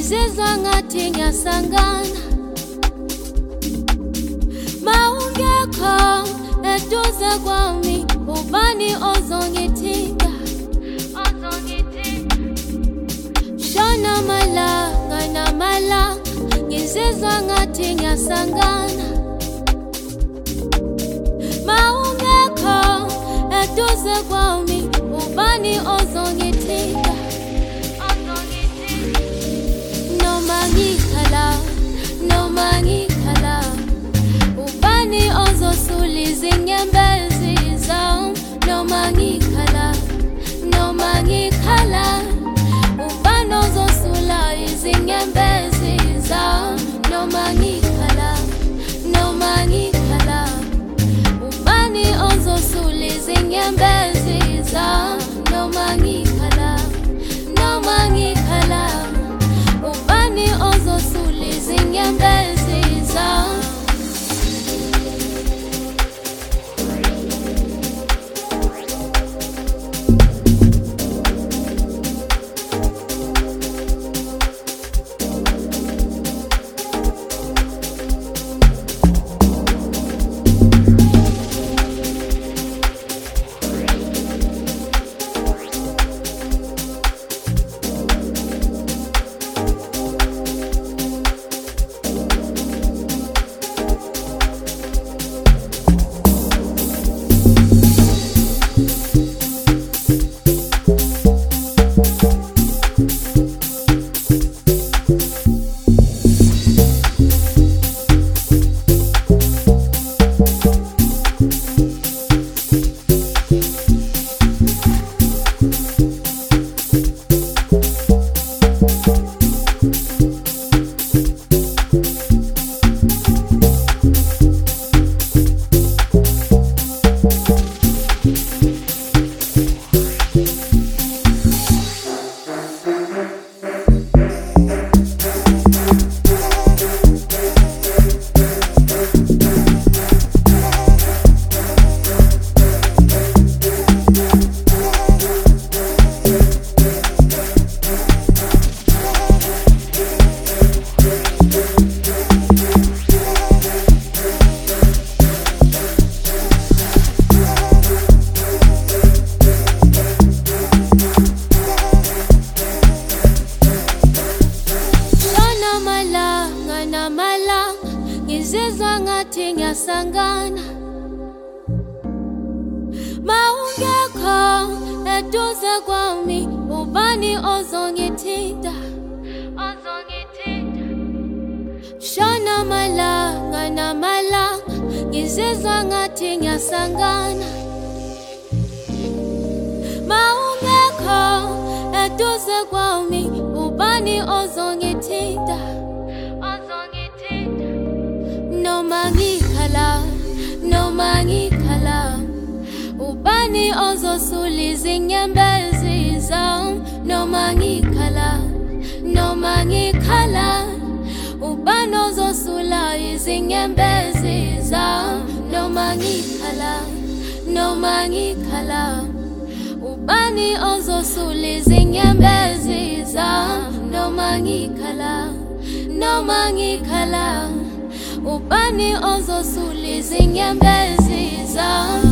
ngizizwa ngathi ngiyasangana maungekho eduze kwami ubani ozongithinta shona malanga namalanga ngizizwa ngathi ngiyasangana maungekho eduze kwami ubani ozongithinta noma ngikhala ubani ozosula izinyembezi zami noma ngikhala ubani ozosula izinyembezi zami noma ngikhala ubani ozosula izinyembezi zami noma ngikhala ubani ozosula izinyembezi zami ngizizwa ngathi ngiyasangana maungekho eduze kwami ubani ozongithinta shona malanga namalanga ngizizwa ngathi ngiyasangana maungekho eduze kwami ubani ozongithinta noma ngikhala ubani ozosula izinyembezi zami noma ngikhala ubani ozosula izinyembezi zami noma ngikhala ubani ozosula izinyembezi zami noma ngikhala ubani ozosula izinyembezi zami